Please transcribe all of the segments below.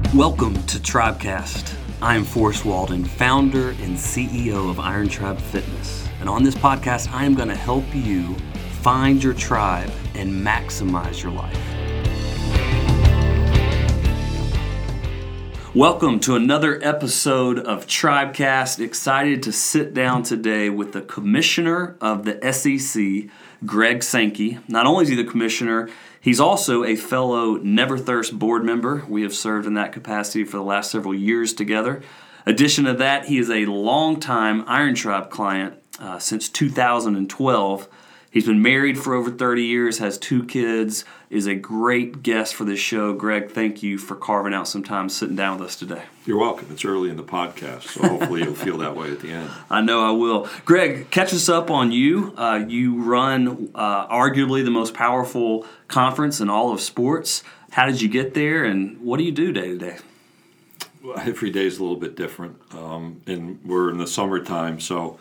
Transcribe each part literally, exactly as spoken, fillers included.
Welcome to Tribecast. I am Forrest Walden, founder and C E O of Iron Tribe Fitness. And on this podcast, I am going to help you find your tribe and maximize your life. Welcome to another episode of Tribecast. Excited to sit down today with the commissioner of the S E C, Greg Sankey. Not only is he the commissioner, he's also a fellow Never Thirst board member. We have served in that capacity for the last several years together. Addition to that, he is a longtime Iron Tribe client uh, since two thousand twelve. He's been married for over thirty years, has two kids, is a great guest for this show. Greg, thank you for carving out some time sitting down with us today. You're welcome. It's early in the podcast, so hopefully you'll feel that way at the end. I know I will. Greg, catch us up on you. Uh, you run uh, arguably the most powerful conference in all of sports. How did you get there, and what do you do day to day? Well, every day is a little bit different, um, and we're in the summertime, so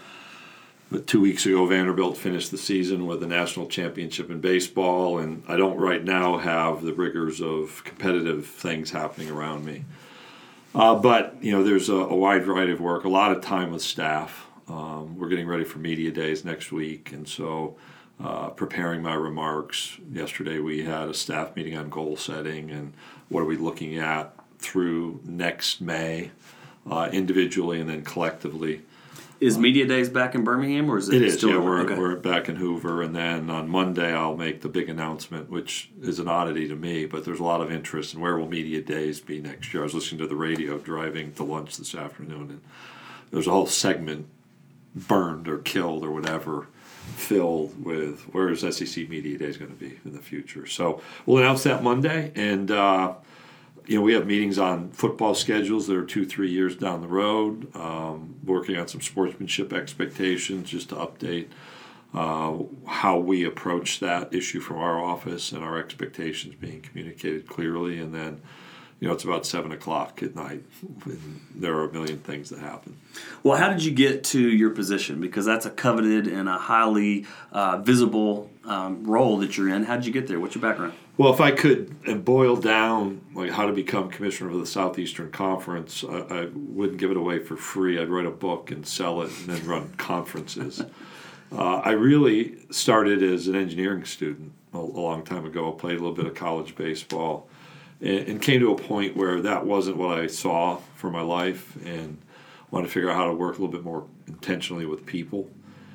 but two weeks ago, Vanderbilt finished the season with a national championship in baseball, and I don't right now have the rigors of competitive things happening around me. Uh, but, you know, there's a, a wide variety of work, a lot of time with staff. Um, we're getting ready for media days next week, and so uh, preparing my remarks. Yesterday we had a staff meeting on goal setting and what are we looking at through next May, uh, individually and then collectively. Is Media Days back in Birmingham, or is it, it is, still? Yeah, we're, okay. we're back in Hoover, and then on Monday I'll make the big announcement, which is an oddity to me, but there's a lot of interest in where will Media Days be next year. I was listening to the radio driving to lunch this afternoon, and there's a whole segment burned or killed or whatever filled with where is S E C Media Days going to be in the future. So we'll announce that Monday, and uh, you know, we have meetings on football schedules that are two, three years down the road, um, working on some sportsmanship expectations just to update uh, how we approach that issue from our office and our expectations being communicated clearly. And then, you know, it's about seven o'clock at night. And there are a million things that happen. Well, how did you get to your position? Because that's a coveted and a highly uh, visible um, role that you're in. How did you get there? What's your background? Well, if I could boil down like how to become commissioner of the Southeastern Conference, I, I wouldn't give it away for free. I'd write a book and sell it and then run conferences. Uh, I really started as an engineering student a, a long time ago. I played a little bit of college baseball and, and came to a point where that wasn't what I saw for my life and wanted to figure out how to work a little bit more intentionally with people.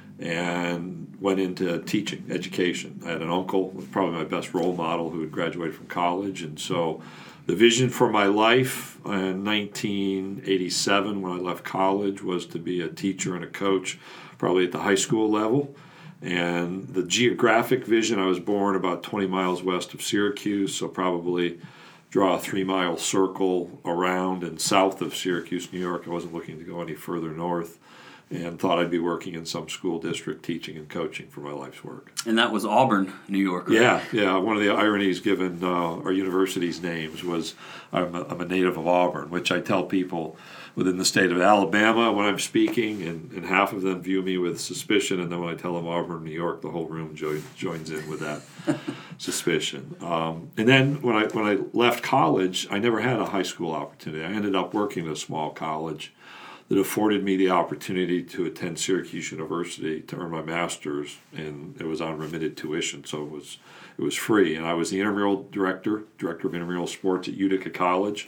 And went into teaching, education. I had an uncle, was probably my best role model, who had graduated from college. And so the vision for my life in nineteen eighty-seven, when I left college, was to be a teacher and a coach, probably at the high school level. And the geographic vision, I was born about twenty miles west of Syracuse, so probably draw a three-mile circle around and south of Syracuse, New York. I wasn't looking to go any further north. And thought I'd be working in some school district teaching and coaching for my life's work. And that was Auburn, New York, right? Yeah, yeah. One of the ironies given uh, our university's names was I'm a, I'm a native of Auburn, which I tell people within the state of Alabama when I'm speaking, and, and half of them view me with suspicion, and then when I tell them Auburn, New York, the whole room joins, joins in with that suspicion. Um, and then when I when I left college, I never had a high school opportunity. I ended up working at a small college that afforded me the opportunity to attend Syracuse University to earn my master's, and it was on remitted tuition, so it was it was free. And I was the intramural director, director of intramural sports at Utica College.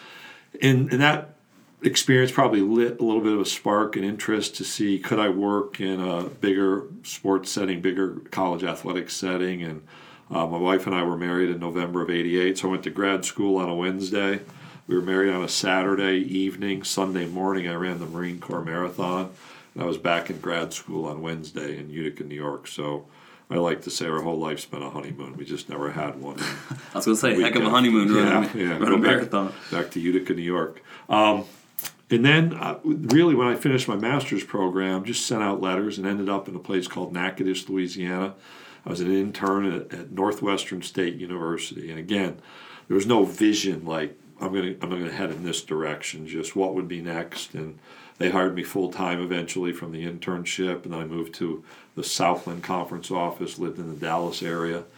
And, and that experience probably lit a little bit of a spark and interest to see could I work in a bigger sports setting, bigger college athletics setting. And uh, my wife and I were married in November of eighty-eight, so I went to grad school on a Wednesday. We were married on a Saturday evening. Sunday morning, I ran the Marine Corps Marathon, and I was back in grad school on Wednesday in Utica, New York. So I like to say our whole life's been a honeymoon. We just never had one. I was going to say, heck of a honeymoon running, yeah, yeah. running a marathon. Back, back to Utica, New York. Um, and then, uh, really, when I finished my master's program, just sent out letters and ended up in a place called Natchitoches, Louisiana. I was an intern at, at Northwestern State University. And again, there was no vision like, I'm going to I'm going to head in this direction, just what would be next. And they hired me full-time eventually from the internship, and then I moved to the Southland Conference office, lived in the Dallas area.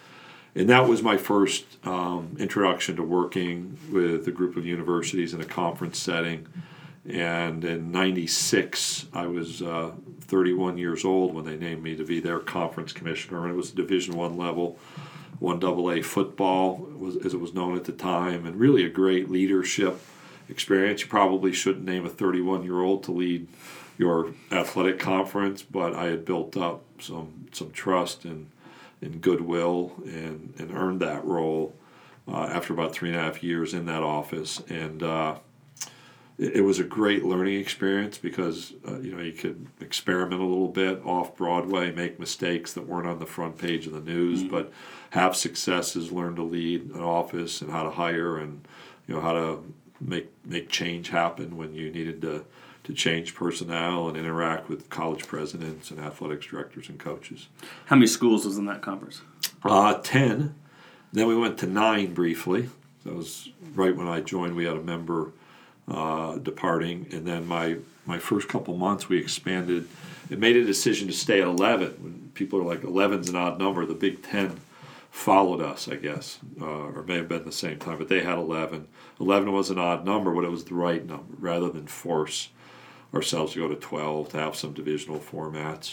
and that was my first um, introduction to working with a group of universities in a conference setting. And in ninety-six, I was uh, thirty-one years old when they named me to be their conference commissioner, and it was Division One level, one double A football, was, as it was known at the time, and really a great leadership experience. You probably shouldn't name a thirty-one-year-old to lead your athletic conference, but I had built up some some trust and, and goodwill and, and earned that role uh, after about three and a half years in that office. And uh, it, it was a great learning experience because uh, you know you could experiment a little bit off Broadway, make mistakes that weren't on the front page of the news, mm-hmm. but have successes, learn to lead an office and how to hire and you know how to make make change happen when you needed to to change personnel and interact with college presidents and athletics directors and coaches. How many schools was in that conference? Uh, ten. Then we went to nine briefly. That was right when I joined. We had a member uh, departing, and then my my first couple months we expanded. It made a decision to stay at eleven. When people are like, eleven's an odd number. The Big Ten followed us, I guess, uh, or may have been the same time, but they had eleven. eleven was an odd number, but it was the right number, rather than force ourselves to go to twelve, to have some divisional formats.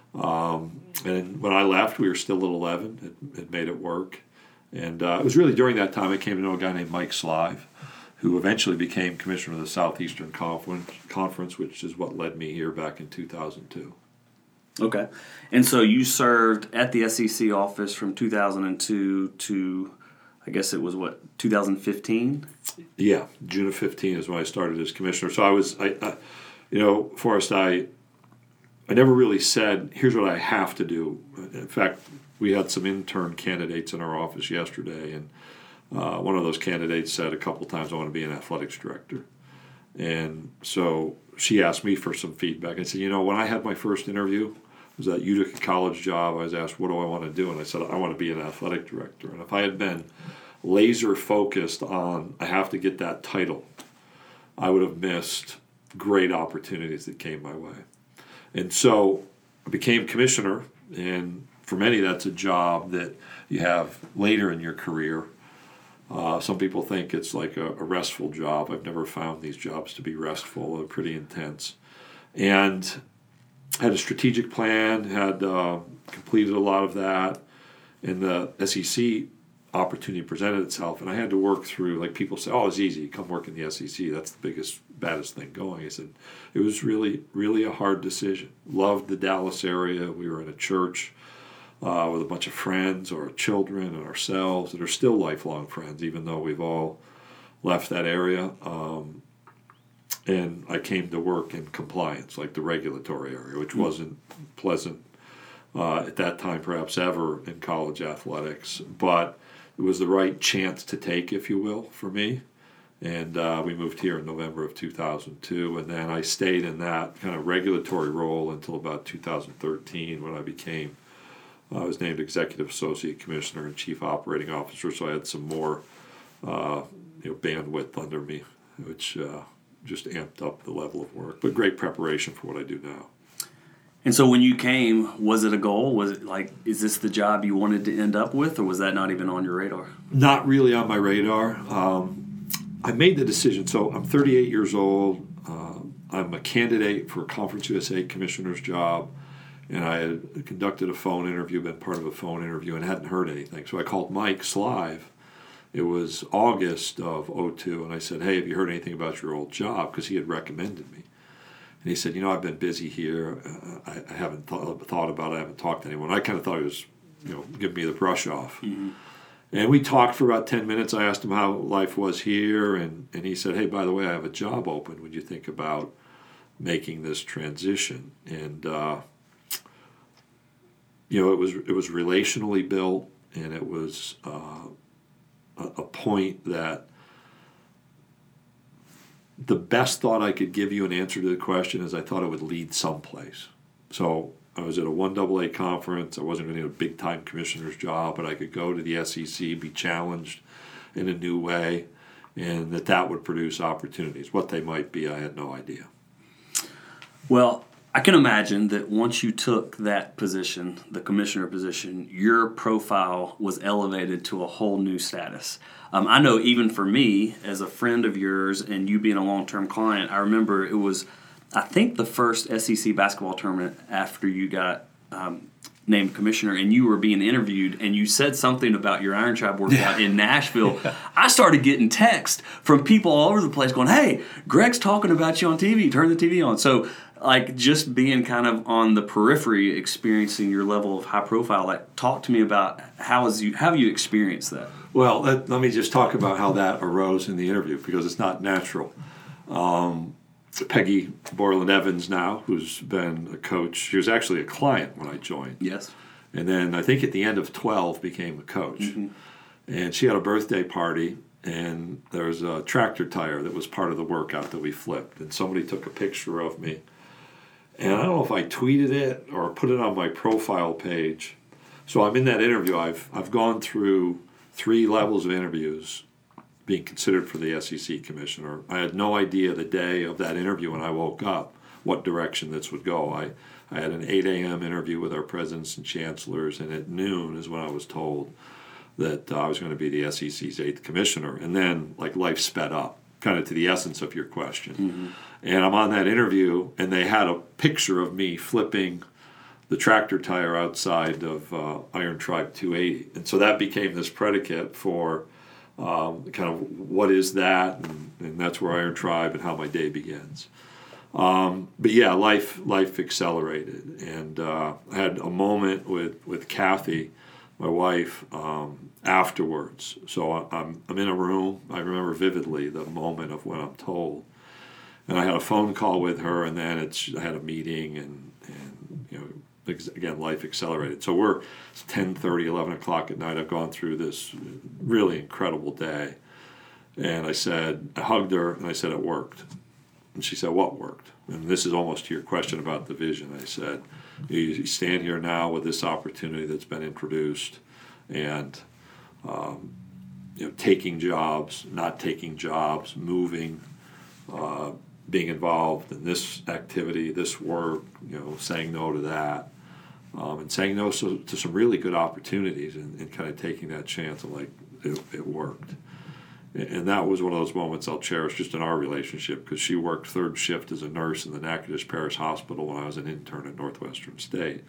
Um, and when I left, we were still at eleven. It, it made it work. And uh, it was really during that time I came to know a guy named Mike Slive, who eventually became commissioner of the Southeastern Conference, Conference, which is what led me here back in two thousand two. Okay. And so you served at the S E C office from two thousand two to, I guess it was what, two thousand fifteen? Yeah, June of fifteen is when I started as commissioner. So I was, I, I you know, Forrest, I, I never really said, here's what I have to do. In fact, we had some intern candidates in our office yesterday, and uh, one of those candidates said a couple times, I want to be an athletics director. And so she asked me for some feedback. I said, you know, when I had my first interview, it was that Utica College job, I was asked, what do I want to do? And I said, I want to be an athletic director. And if I had been laser focused on, I have to get that title, I would have missed great opportunities that came my way. And so I became commissioner, and for many that's a job that you have later in your career. Uh, some people think it's like a, a restful job. I've never found these jobs to be restful. They're pretty intense. And had a strategic plan, had uh, completed a lot of that, and the S E C opportunity presented itself, and I had to work through, like people say, oh, it's easy, come work in the S E C, that's the biggest, baddest thing going. I said, it was really, really a hard decision. Loved the Dallas area. We were in a church uh, with a bunch of friends, our children and ourselves, that are still lifelong friends, even though we've all left that area. Um, and I came to work in compliance, like the regulatory area, which wasn't pleasant uh, at that time, perhaps ever, in college athletics. But it was the right chance to take, if you will, for me. And uh, we moved here in November of two thousand two, and then I stayed in that kind of regulatory role until about two thousand thirteen when I became, I was named Executive Associate Commissioner and Chief Operating Officer, so I had some more uh, you know, bandwidth under me, which uh, just amped up the level of work. But great preparation for what I do now. And so when you came, was it a goal? Was it like, is this the job you wanted to end up with, or was that not even on your radar? Not really on my radar. Um, I made the decision. So I'm thirty-eight years old. Uh, I'm a candidate for a Conference U S A commissioner's job, and I had conducted a phone interview, been part of a phone interview, and hadn't heard anything. So I called Mike Slive. It was August of oh two, and I said, hey, have you heard anything about your old job? Because he had recommended me. And he said, you know, I've been busy here. Uh, I, I haven't thought, thought about it. I haven't talked to anyone. I kind of thought he was, you know, giving me the brush off. Mm-hmm. And we talked for about ten minutes. I asked him how life was here, and, and he said, hey, by the way, I have a job open. Would you think about making this transition? And, uh, you know, it was it was relationally built, and it was uh, a, a point that the best thought I could give you an answer to the question is I thought it would lead someplace. So I was at a one double A conference. I wasn't going to get a big-time commissioner's job, but I could go to the S E C, be challenged in a new way, and that that would produce opportunities. What they might be, I had no idea. Well, I can imagine that once you took that position, the commissioner position, your profile was elevated to a whole new status. Um, I know even for me, as a friend of yours and you being a long-term client, I remember it was, I think, the first S E C basketball tournament after you got um, named commissioner, and you were being interviewed, and you said something about your Iron Tribe workout yeah. in Nashville. Yeah. I started getting texts from people all over the place going, "Hey, Greg's talking about you on T V. Turn the T V on." So, like, just being kind of on the periphery, experiencing your level of high profile. Like, talk to me about how is you how have you experienced that? Well, let, let me just talk about how that arose in the interview, because it's not natural. Um, Peggy Borland Evans now, who's been a coach, she was actually a client when I joined. Yes. And then I think at the end of twelve became a coach. Mm-hmm. And she had a birthday party, and there was a tractor tire that was part of the workout that we flipped. And somebody took a picture of me. And I don't know if I tweeted it or put it on my profile page. So I'm in that interview. I've I've gone through three levels of interviews being considered for the S E C commissioner. I had no idea the day of that interview when I woke up what direction this would go. I, I had an eight a.m. interview with our presidents and chancellors, and at noon is when I was told that uh, I was going to be the S E C's eighth commissioner. And then, like, life sped up, kind of to the essence of your question. Mm-hmm. And I'm on that interview, and they had a picture of me flipping the tractor tire outside of uh, Iron Tribe two eighty. And so that became this predicate for Um, kind of what is that, and, and that's where Iron Tribe and how my day begins. Um, but yeah, life life accelerated, and uh, I had a moment with, with Kathy, my wife, um, afterwards. So I, I'm I'm in a room. I remember vividly the moment of when I'm told, and I had a phone call with her, and then it's I had a meeting, and and you know. Again, life accelerated. So we're it's ten thirty, eleven o'clock at night. I've gone through this really incredible day. And I said, I hugged her, and I said, it worked. And she said, what worked? And this is almost to your question about the vision. I said, you stand here now with this opportunity that's been introduced, and um, you know, taking jobs, not taking jobs, moving, uh, being involved in this activity, this work, you know, saying no to that. Um, and saying no so, to some really good opportunities, and, and kind of taking that chance, and like it, it worked. And, and that was one of those moments I'll cherish just in our relationship, because she worked third shift as a nurse in the Natchitoches Parish Hospital when I was an intern at Northwestern State.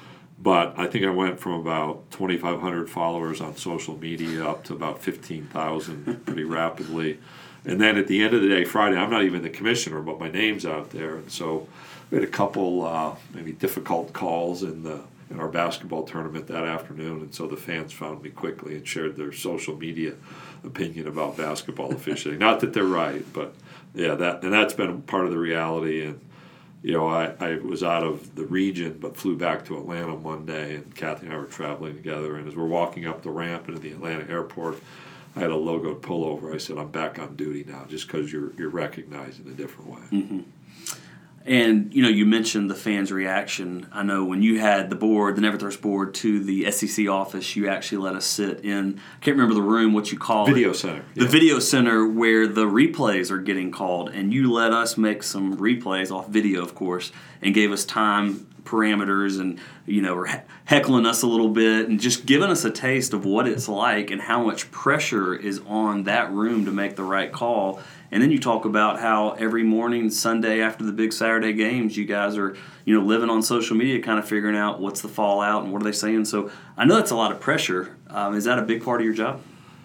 But I think I went from about twenty-five hundred followers on social media up to about fifteen thousand pretty rapidly. And then at the end of the day, Friday, I'm not even the commissioner, but my name's out there. And so we had a couple uh, maybe difficult calls in the in our basketball tournament that afternoon, and so the fans found me quickly and shared their social media opinion about basketball officiating. Not that they're right, but yeah, that and that's been part of the reality. And you know, I, I was out of the region, but flew back to Atlanta one day, and Kathy and I were traveling together. And as we're walking up the ramp into the Atlanta airport, I had a logoed pullover. I said, I'm back on duty now, just because you're you're recognized in a different way. Mm-hmm. And, you know, you mentioned the fans' reaction. I know when you had the board, the Never Thirst board, to the S E C office, you actually let us sit in, I can't remember the room, what you call video it. Video center. The yeah. video center where the replays are getting called. And you let us make some replays off video, of course, and gave us time parameters, and, you know, were heckling us a little bit and just giving us a taste of what it's like and how much pressure is on that room to make the right call. And then you talk about how every morning, Sunday after the big Saturday games, you guys are, you know, living on social media, kind of figuring out what's the fallout and what are they saying. So I know that's a lot of pressure. Um, is that a big part of your job?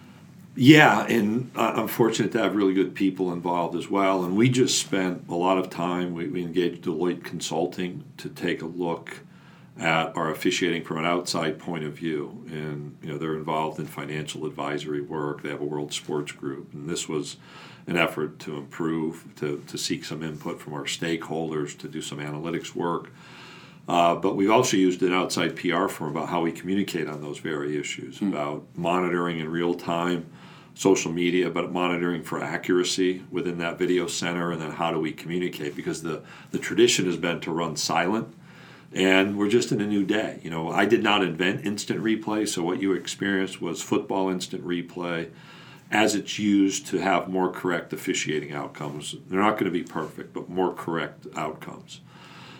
Yeah, and I'm fortunate to have really good people involved as well. And we just spent a lot of time, we, we engaged Deloitte Consulting to take a look at our officiating from an outside point of view. And, you know, they're involved in financial advisory work. They have a World Sports Group. And this was an effort to improve, to, to seek some input from our stakeholders, to do some analytics work. Uh, but we've also used an outside P R firm about how we communicate on those very issues, mm. about monitoring in real time social media, but monitoring for accuracy within that video center, and then how do we communicate? Because the, the tradition has been to run silent, and we're just in a new day. You know, I did not invent instant replay, so what you experienced was football instant replay as it's used to have more correct officiating outcomes. They're not going to be perfect, but more correct outcomes.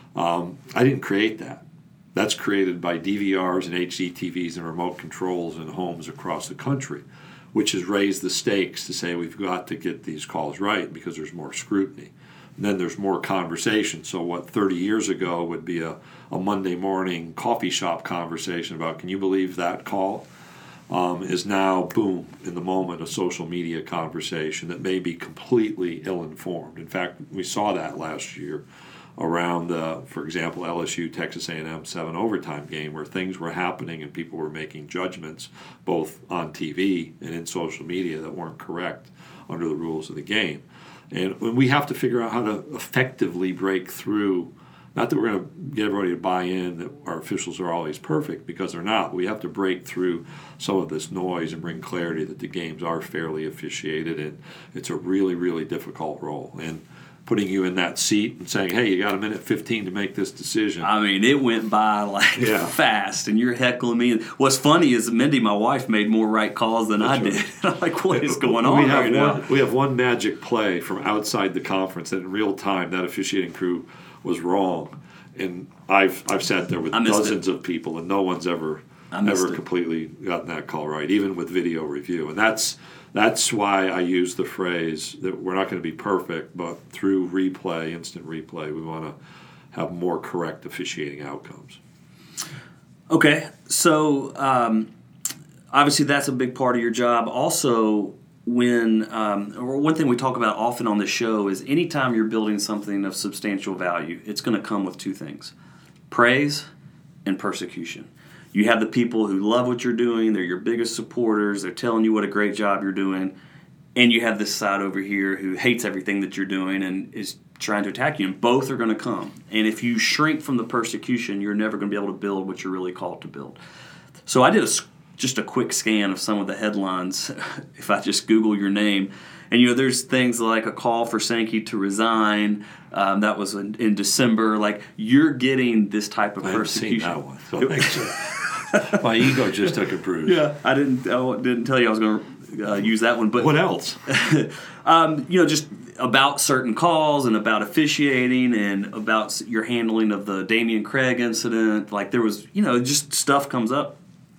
Um, I didn't create that. That's created by D V Rs and H D T Vs and remote controls in homes across the country, which has raised the stakes to say we've got to get these calls right because there's more scrutiny. And then there's more conversation. So what thirty years ago would be a, a Monday morning coffee shop conversation about, can you believe that call, um, is now, boom, in the moment, a social media conversation that may be completely ill-informed. In fact, we saw that last year around the, for example, L S U Texas A and M seven overtime game, where things were happening and people were making judgments both on T V and in social media that weren't correct under the rules of the game. And we have to figure out how to effectively break through. Not that we're going to get everybody to buy in that our officials are always perfect, because they're not. We have to break through some of this noise and bring clarity that the games are fairly officiated, and it's a really, really difficult role. And putting you in that seat and saying, hey, you got a minute fifteen to make this decision. I mean, it went by like yeah. fast, and you're heckling me. What's funny is Mindy, my wife, made more right calls than That's I right. did. I'm like, what is going on we have right one, now? We have one magic play from outside the conference that in real time that officiating crew was wrong. And I've I've sat there with dozens it. of people, and no one's ever ever it. completely gotten that call right, even with video review. And that's That's why I use the phrase that we're not going to be perfect, but through replay, instant replay, we want to have more correct officiating outcomes. Okay, so um, obviously that's a big part of your job. Also, when um, or one thing we talk about often on the show is anytime you're building something of substantial value, it's going to come with two things: praise and persecution. You have the people who love what you're doing. They're your biggest supporters. They're telling you what a great job you're doing. And you have this side over here who hates everything that you're doing and is trying to attack you. And both are going to come. And if you shrink from the persecution, you're never going to be able to build what you're really called to build. So I did a, just a quick scan of some of the headlines, if I just Google your name. And, you know, there's things like a call for Sankey to resign. Um, that was in, in December. Like, you're getting this type of I persecution. I haven't seen that one. So my ego just took a bruise. Yeah, I didn't. I didn't tell you I was going to uh, use that one. But what else? um, you know, just about certain calls and about officiating and about your handling of the Damian Craig incident. Like there was, you know, just stuff comes up.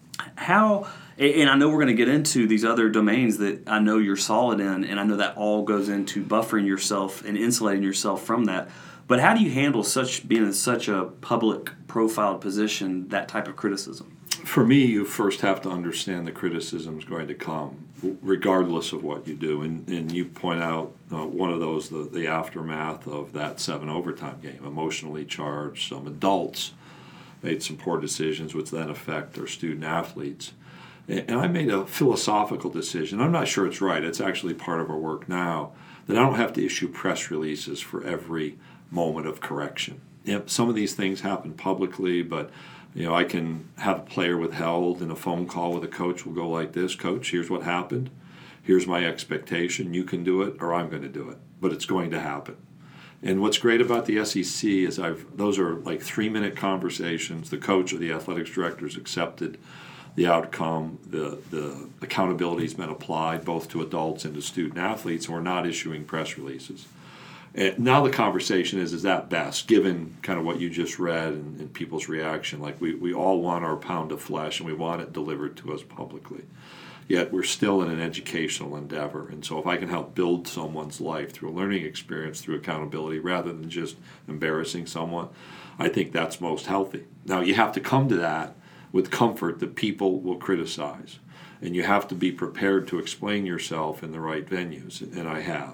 How? And I know we're going to get into these other domains that I know you're solid in, and I know that all goes into buffering yourself and insulating yourself from that. But how do you handle such being in such a public profiled position, that type of criticism? For me, you first have to understand the criticism is going to come, regardless of what you do. And, and you point out uh, one of those, the, the aftermath of that seven overtime game, emotionally charged. Some adults made some poor decisions, which then affect their student athletes. And, and I made a philosophical decision. I'm not sure it's right. It's actually part of our work now, that I don't have to issue press releases for every moment of correction. Yep, some of these things happen publicly, but you know, I can have a player withheld, and a phone call with a coach will go like this: Coach, here's what happened. Here's my expectation. You can do it, or I'm going to do it. But it's going to happen. And what's great about the S E C is I've those are like three-minute conversations. The coach or the athletics director has accepted the outcome. The the accountability has been applied both to adults and to student athletes, and we're not issuing press releases. And now the conversation is, is that best, given kind of what you just read and, and people's reaction? Like we, we all want our pound of flesh, and we want it delivered to us publicly. Yet we're still in an educational endeavor. And so if I can help build someone's life through a learning experience, through accountability, rather than just embarrassing someone, I think that's most healthy. Now you have to come to that with comfort that people will criticize. And you have to be prepared to explain yourself in the right venues, and I have.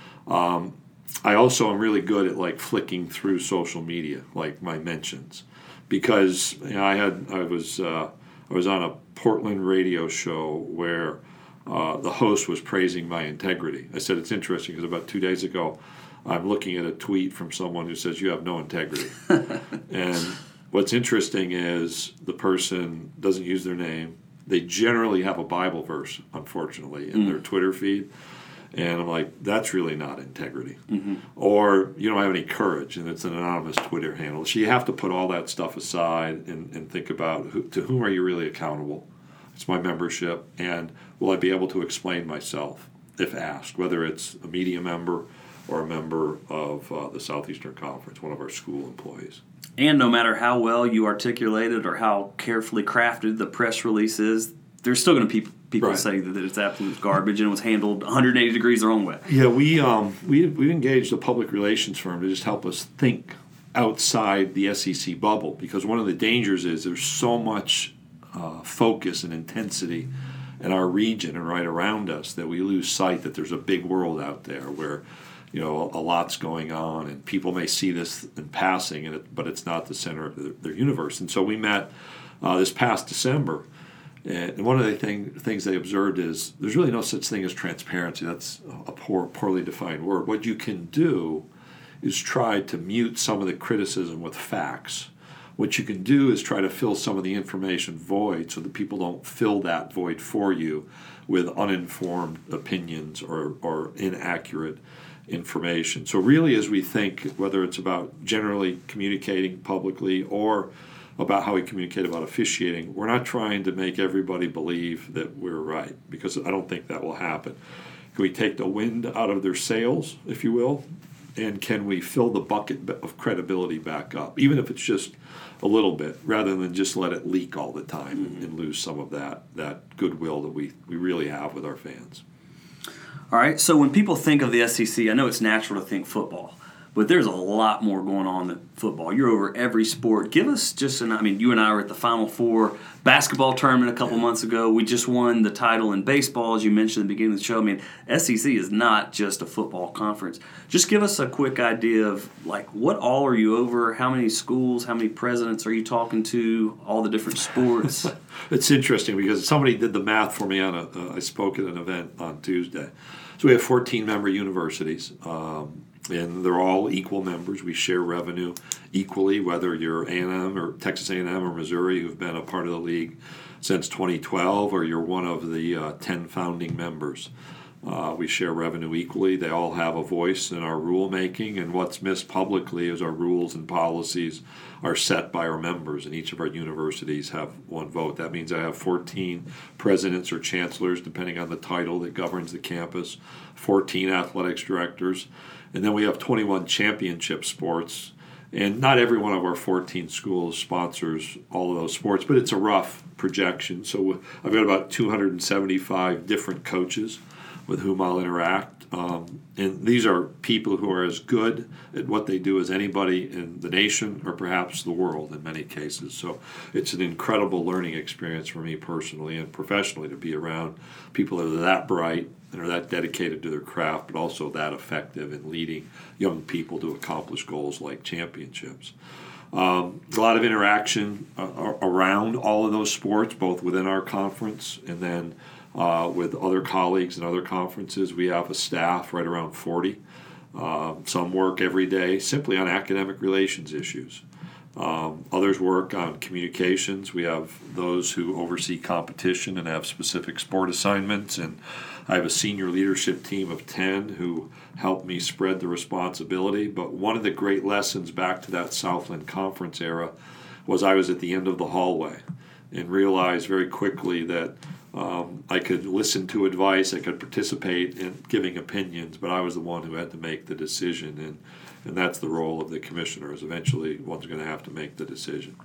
Um, I also am really good at like flicking through social media, like my mentions, because you know, I had I was uh, I was on a Portland radio show where uh, the host was praising my integrity. I said it's interesting because about two days ago, I'm looking at a tweet from someone who says you have no integrity, and what's interesting is the person doesn't use their name. They generally have a Bible verse, unfortunately, in mm. their Twitter feed. And I'm like, that's really not integrity. Mm-hmm. Or you don't have any courage, and it's an anonymous Twitter handle. So you have to put all that stuff aside and, and think about who, to whom are you really accountable? It's my membership, and will I be able to explain myself if asked, whether it's a media member or a member of uh, the Southeastern Conference, one of our school employees. And no matter how well you articulate it or how carefully crafted the press release is, there's still going to be people, people Right. say that it's absolute garbage and it was handled one hundred eighty degrees the wrong way. Yeah, we um, we we engaged a public relations firm to just help us think outside the S E C bubble, because one of the dangers is there's so much uh, focus and intensity in our region and right around us that we lose sight that there's a big world out there where, you know, a, a lot's going on, and people may see this in passing, and it, but it's not the center of their, their universe. And so we met uh, this past December. And one of the thing, things they observed is there's really no such thing as transparency. That's a poor, poorly defined word. What you can do is try to mute some of the criticism with facts. What you can do is try to fill some of the information void so that people don't fill that void for you with uninformed opinions or, or inaccurate information. So really, as we think, whether it's about generally communicating publicly or about how we communicate about officiating, we're not trying to make everybody believe that we're right, because I don't think that will happen. Can we take the wind out of their sails, if you will, and can we fill the bucket of credibility back up, even if it's just a little bit, rather than just let it leak all the time mm-hmm. and lose some of that that goodwill that we, we really have with our fans. All right, so when people think of the S E C, I know it's natural to think football, but there's a lot more going on than football. You're over every sport. Give us just an, I mean, you and I were at the Final Four basketball tournament a couple yeah. months ago. We just won the title in baseball, as you mentioned at the beginning of the show. I mean, S E C is not just a football conference. Just give us a quick idea of, like, what all are you over? How many schools, how many presidents are you talking to, all the different sports? It's interesting because somebody did the math for me on a, uh, I spoke at an event on Tuesday. So we have fourteen member universities. Um, And they're all equal members. We share revenue equally, whether you're A and M or Texas A and M or Missouri, who've been a part of the league since twenty twelve, or you're one of the uh, ten founding members. Uh, we share revenue equally. They all have a voice in our rulemaking, and what's missed publicly is our rules and policies are set by our members, and each of our universities have one vote. That means I have fourteen presidents or chancellors, depending on the title that governs the campus, fourteen athletics directors, and then we have twenty-one championship sports. And not every one of our fourteen schools sponsors all of those sports, but it's a rough projection. So I've got about two hundred seventy-five different coaches with whom I'll interact. Um, and these are people who are as good at what they do as anybody in the nation or perhaps the world in many cases. So it's an incredible learning experience for me personally and professionally to be around people that are that bright and are that dedicated to their craft, but also that effective in leading young people to accomplish goals like championships. Um, a lot of interaction uh, around all of those sports, both within our conference and then uh, with other colleagues in other conferences. We have a staff right around forty. Um, some work every day simply on academic relations issues. Um, others work on communications. We have those who oversee competition and have specific sport assignments, and I have a senior leadership team of ten who help me spread the responsibility. But one of the great lessons back to that Southland Conference era was I was at the end of the hallway and realized very quickly that um, I could listen to advice, I could participate in giving opinions, but I was the one who had to make the decision, and, and that's the role of the commissioner, is eventually one's going to have to make the decision.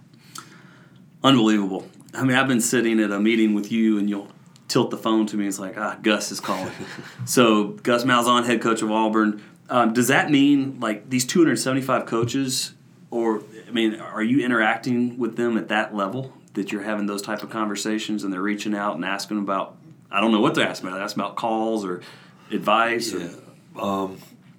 Unbelievable. I mean, I've been sitting at a meeting with you, and you'll tilt the phone to me. It's like, ah, Gus is calling. So Gus Malzahn, head coach of Auburn. Um, does that mean, like, these two hundred seventy-five coaches, or, I mean, are you interacting with them at that level, that you're having those type of conversations and they're reaching out and asking about, I don't know what they're asking about. They're asking about calls or advice? Yeah. Or? Um,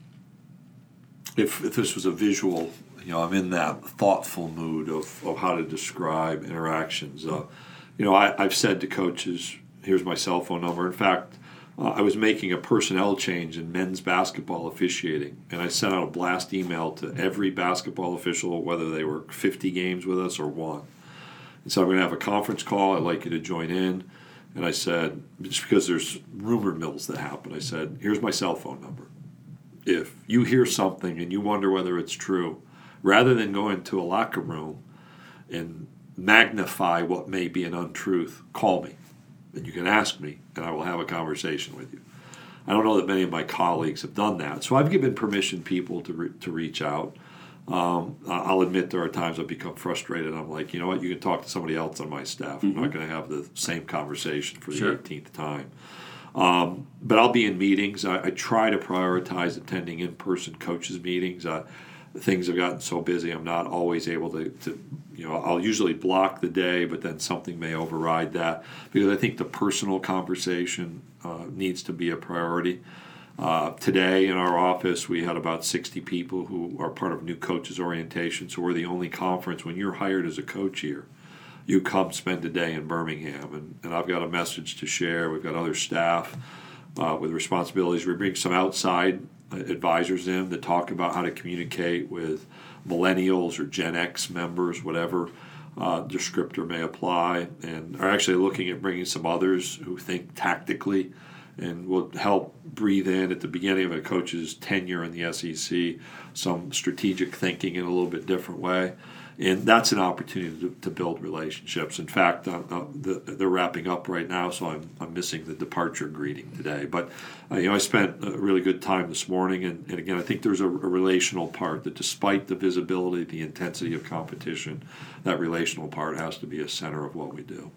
if, if this was a visual, you know, I'm in that thoughtful mood of, of how to describe interactions. Uh, you know, I, I've said to coaches, here's my cell phone number. In fact, uh, I was making a personnel change in men's basketball officiating, and I sent out a blast email to every basketball official, whether they were fifty games with us or one. And so I'm going to have a conference call. I'd like you to join in. And I said, just because there's rumor mills that happen, I said, here's my cell phone number. If you hear something and you wonder whether it's true, rather than go into a locker room and magnify what may be an untruth, call me. And you can ask me, and I will have a conversation with you. I don't know that many of my colleagues have done that. So I've given permission people to re- to reach out. Um, I'll admit there are times I've become frustrated. I'm like, you know what, you can talk to somebody else on my staff. I'm mm-hmm. not going to have the same conversation for the sure. eighteenth time. Um, but I'll be in meetings. I, I try to prioritize attending in-person coaches meetings. Uh, things have gotten so busy, I'm not always able to, to, you know, I'll usually block the day, but then something may override that because I think the personal conversation uh, needs to be a priority. Uh, today in our office, we had about sixty people who are part of New Coaches Orientation, so we're the only conference. When you're hired as a coach here, you come spend a day in Birmingham, and, and I've got a message to share. We've got other staff uh, with responsibilities. We bring some outside advisors in that talk about how to communicate with millennials or Gen X members, whatever uh, descriptor may apply, and are actually looking at bringing some others who think tactically and will help breathe in at the beginning of a coach's tenure in the S E C some strategic thinking in a little bit different way. And that's an opportunity to, to build relationships. In fact, uh, uh, the, they're wrapping up right now, so I'm I'm missing the departure greeting today. But uh, you know, I spent a really good time this morning, and, and again, I think there's a, a relational part that, despite the visibility, the intensity of competition, that relational part has to be a center of what we do.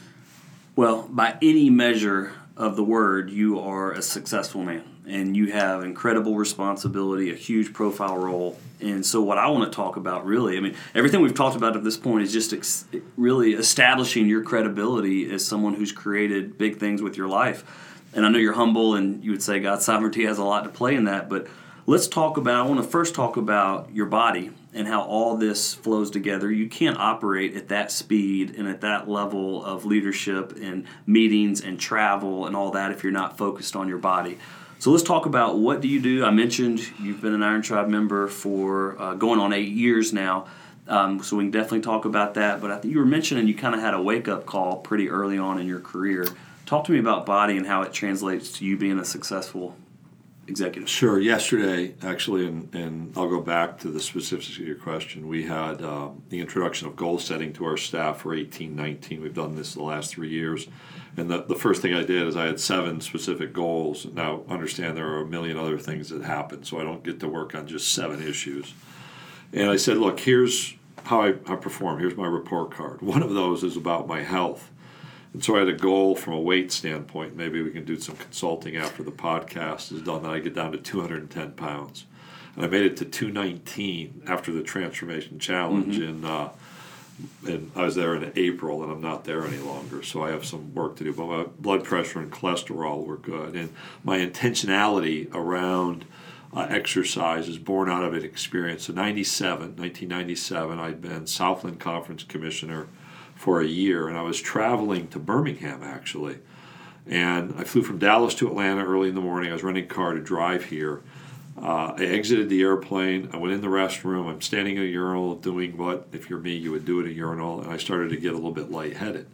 Well, by any measure of the word, you are a successful man, and you have incredible responsibility, a huge profile role. And so what I want to talk about really, I mean, everything we've talked about at this point is just ex- really establishing your credibility as someone who's created big things with your life. And I know you're humble, and you would say God's sovereignty has a lot to play in that, but let's talk about, I want to first talk about your body and how all this flows together. You can't operate at that speed and at that level of leadership and meetings and travel and all that if you're not focused on your body. So let's talk about, what do you do? I mentioned you've been an Iron Tribe member for uh, going on eight years now, um, so we can definitely talk about that. But I think you were mentioning you kind of had a wake-up call pretty early on in your career. Talk to me about body and how it translates to you being a successful executive. Sure. Yesterday, actually, and, and I'll go back to the specifics of your question, we had um, the introduction of goal setting to our staff for eighteen nineteen. We've done this the last three years. And the, the first thing I did is I had seven specific goals. Now, understand there are a million other things that happen, so I don't get to work on just seven issues. And I said, look, here's how I, I perform. Here's my report card. One of those is about my health. And so I had a goal from a weight standpoint. Maybe we can do some consulting after the podcast is done, that I get down to two hundred ten pounds. And I made it to two nineteen after the Transformation Challenge. Mm-hmm. in, uh, and I was there in April, and I'm not there any longer. So I have some work to do. But my blood pressure and cholesterol were good. And my intentionality around uh, exercise is born out of an experience. So ninety-seven, nineteen ninety-seven, I'd been Southland Conference Commissioner for a year, and I was traveling to Birmingham, actually. And I flew from Dallas to Atlanta early in the morning. I was renting a car to drive here. Uh, I exited the airplane. I went in the restroom. I'm standing in a urinal doing what, if you're me, you would do at a urinal, and I started to get a little bit lightheaded.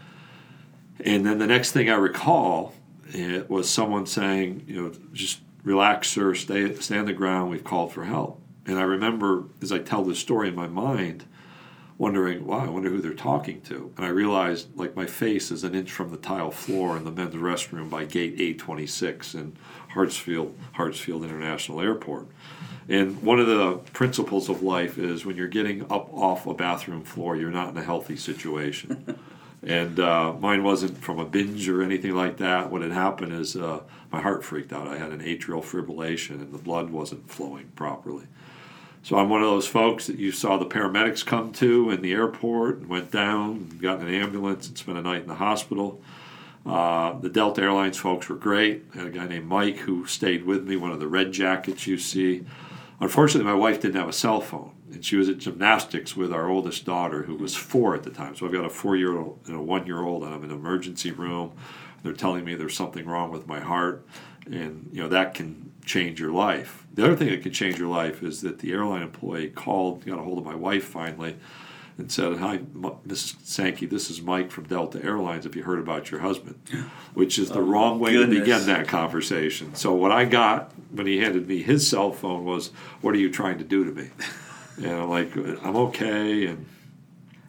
And then the next thing I recall, it was someone saying, you know, just relax, sir, stay, stay on the ground, we've called for help. And I remember, as I tell this story in my mind, wondering, wow, I wonder who they're talking to. And I realized, like, my face is an inch from the tile floor in the men's restroom by gate eight twenty-six in Hartsfield, Hartsfield International Airport. And one of the principles of life is when you're getting up off a bathroom floor, you're not in a healthy situation. And uh, mine wasn't from a binge or anything like that. What had happened is uh, my heart freaked out. I had an atrial fibrillation, and the blood wasn't flowing properly. So I'm one of those folks that you saw the paramedics come to in the airport and went down and got in an ambulance and spent a night in the hospital. Uh, the Delta Airlines folks were great. I had a guy named Mike who stayed with me, one of the red jackets you see. Unfortunately, my wife didn't have a cell phone, and she was at gymnastics with our oldest daughter, who was four at the time. So I've got a four-year-old and a one-year-old, and I'm in an emergency room. They're telling me there's something wrong with my heart, and you know that can change your life. The other thing that can change your life is that the airline employee called, got a hold of my wife finally, and said, "Hi, Missus Sankey, this is Mike from Delta Airlines. Have you heard about your husband?" Which is the oh, wrong way goodness. to begin that conversation. So what I got when he handed me his cell phone was, "What are you trying to do to me?" And I'm like, "I'm okay." And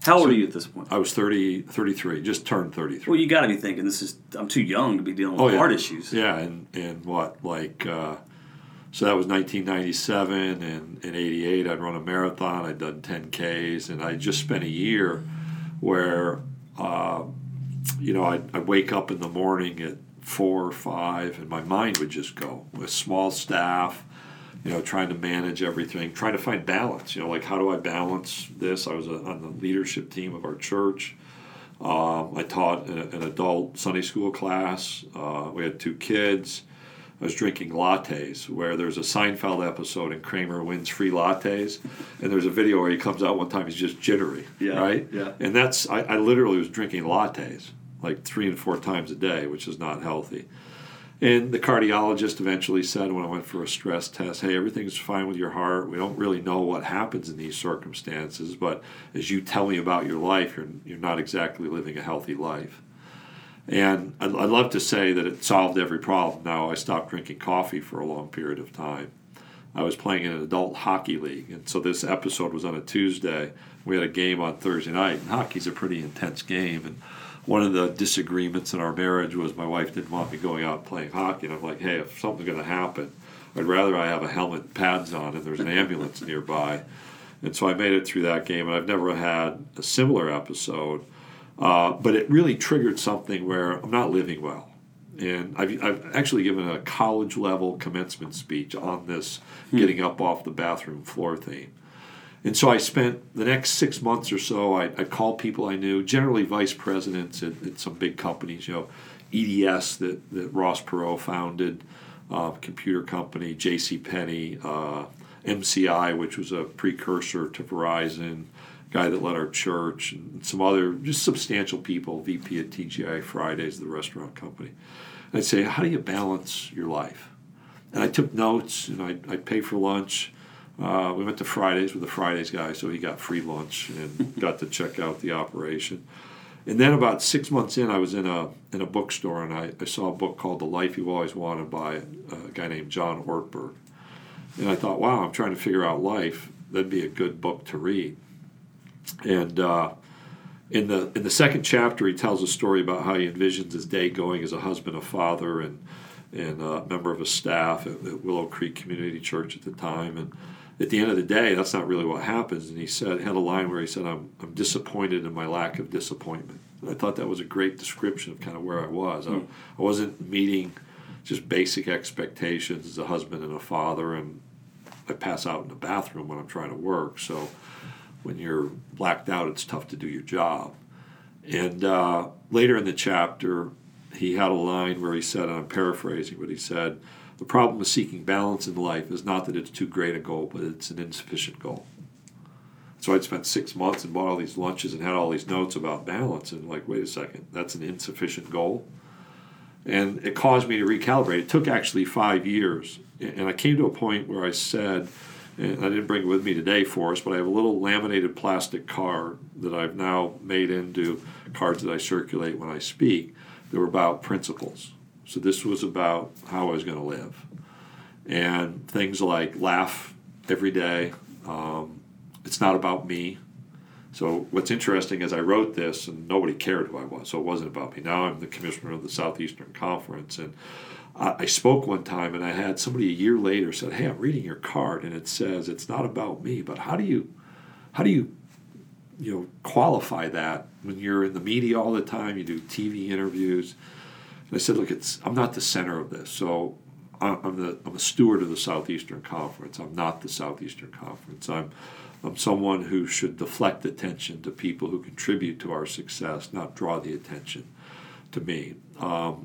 How old So are you at this point? I was thirty, thirty-three, just turned thirty-three. Well, you got to be thinking this is I'm too young to be dealing with Oh, yeah. heart issues. Yeah, and, and what, like, uh, so that was nineteen ninety-seven, and in eighty-eight I'd run a marathon, I'd done ten Ks, and I just spent a year where, uh, you know, I'd, I'd wake up in the morning at four or five, and my mind would just go with small staff, you know, trying to manage everything, trying to find balance. You know, like, how do I balance this? I was a, on the leadership team of our church. Um, I taught an, an adult Sunday school class. Uh, we had two kids. I was drinking lattes, where there's a Seinfeld episode and Kramer wins free lattes, and there's a video where he comes out one time, he's just jittery, Yeah, right? yeah. And that's, I, I literally was drinking lattes like three and four times a day, which is not healthy. And the cardiologist eventually said when I went for a stress test, hey, everything's fine with your heart. We don't really know what happens in these circumstances, but as you tell me about your life, you're, you're not exactly living a healthy life. And I'd, I'd love to say that it solved every problem. Now, I stopped drinking coffee for a long period of time. I was playing in an adult hockey league, and so this episode was on a Tuesday. We had a game on Thursday night, and hockey's a pretty intense game. And one of the disagreements in our marriage was my wife didn't want me going out playing hockey, and I'm like, hey, if something's going to happen, I'd rather I have a helmet and pads on and there's an ambulance nearby. And so I made it through that game, and I've never had a similar episode. Uh, but it really triggered something where I'm not living well. And I've, I've actually given a college-level commencement speech on this hmm. getting up off the bathroom floor theme. And so I spent the next six months or so, I, I called people I knew, generally vice presidents at, at some big companies, you know, E D S that, that Ross Perot founded, uh, computer company, J C Penney, uh, M C I, which was a precursor to Verizon, guy that led our church, and some other just substantial people, V P at T G I Fridays, the restaurant company. And I'd say, how do you balance your life? And I took notes, and I'd, I'd pay for lunch. Uh, we went to Fridays with the Fridays guy, so he got free lunch and got to check out the operation. And then about six months in, I was in a in a bookstore, and I, I saw a book called The Life You Always Wanted by a guy named John Ortberg. And I thought, wow, I'm trying to figure out life. That'd be a good book to read. And uh, in the in the second chapter, he tells a story about how he envisions his day going as a husband, a father, and and a member of his staff at, at Willow Creek Community Church at the time. And at the end of the day, that's not really what happens. And he said, had a line where he said, I'm, I'm disappointed in my lack of disappointment. And I thought that was a great description of kind of where I was. Mm. I, I wasn't meeting just basic expectations as a husband and a father, and I pass out in the bathroom when I'm trying to work. So when you're blacked out, it's tough to do your job. And uh, later in the chapter, he had a line where he said, and I'm paraphrasing, but he said, the problem with seeking balance in life is not that it's too great a goal, but it's an insufficient goal. So I'd spent six months and bought all these lunches and had all these notes about balance, and like, wait a second, that's an insufficient goal? And it caused me to recalibrate. It took actually five years. And I came to a point where I said, and I didn't bring it with me today for us, but I have a little laminated plastic card that I've now made into cards that I circulate when I speak. They were about principles. So this was about how I was going to live. And things like laugh every day. Um, it's not about me. So what's interesting is I wrote this and nobody cared who I was, so it wasn't about me. Now I'm the commissioner of the Southeastern Conference, and I, I spoke one time and I had somebody a year later said, hey, I'm reading your card and it says it's not about me, but how do you how do you you know qualify that when you're in the media all the time, you do T V interviews? And I said, look, it's I'm not the center of this, so I'm the I'm a steward of the Southeastern Conference. I'm not the Southeastern Conference. I'm I'm someone who should deflect attention to people who contribute to our success, not draw the attention to me. Um,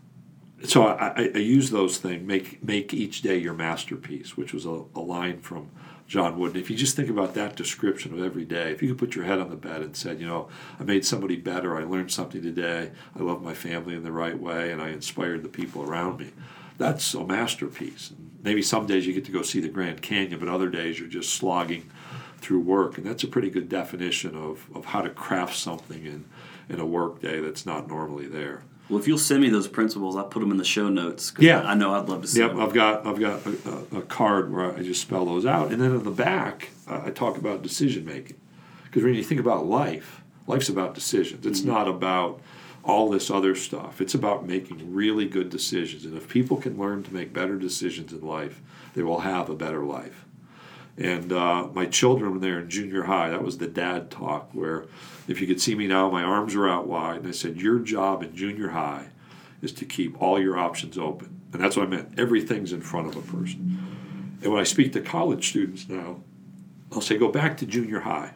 so I, I, I use those things. Make make each day your masterpiece, which was a, a line from John Wooden. If you just think about that description of every day, if you could put your head on the bed and said, you know, I made somebody better, I learned something today, I love my family in the right way, and I inspired the people around me. That's a masterpiece. Maybe some days you get to go see the Grand Canyon, but other days you're just slogging through work. And that's a pretty good definition of, of how to craft something in, in a work day that's not normally there. Well, if you'll send me those principles, I'll put them in the show notes. Cause yeah. I, I know I'd love to see yep, them. I've got, I've got a, a card where I just spell those out. And then on the back, uh, I talk about decision making. Because when you think about life, life's about decisions. It's mm-hmm. not about all this other stuff. It's about making really good decisions. And if people can learn to make better decisions in life, they will have a better life. And uh, my children, when they were in junior high, that was the dad talk, where if you could see me now, my arms are out wide. And I said, your job in junior high is to keep all your options open. And that's what I meant. Everything's in front of a person. And when I speak to college students now, I'll say, go back to junior high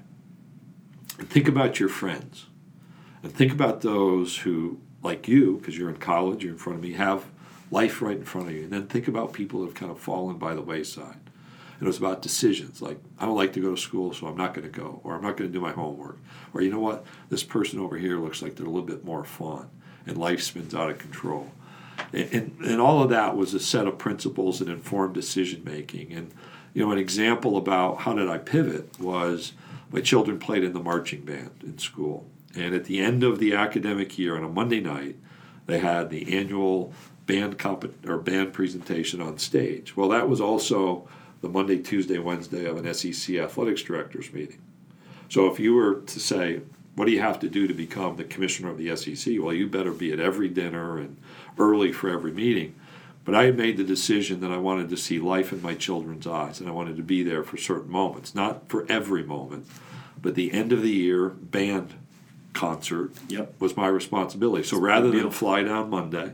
and think about your friends. And think about those who, like you, because you're in college, you're in front of me, have life right in front of you. And then think about people who have kind of fallen by the wayside. And it was about decisions, like, I don't like to go to school, so I'm not going to go. Or I'm not going to do my homework. Or, you know what, this person over here looks like they're a little bit more fun. And life spins out of control. And, and, and all of that was a set of principles that informed decision-making. And, you know, an example about how did I pivot was my children played in the marching band in school. And at the end of the academic year on a Monday night, they had the annual band comp- or band presentation on stage. Well, that was also the Monday, Tuesday, Wednesday of an S E C athletics directors meeting. So if you were to say, what do you have to do to become the commissioner of the S E C? Well, you better be at every dinner and early for every meeting. But I had made the decision that I wanted to see life in my children's eyes, and I wanted to be there for certain moments, not for every moment, but the end of the year band concert yep. was my responsibility. So rather than fly down Monday,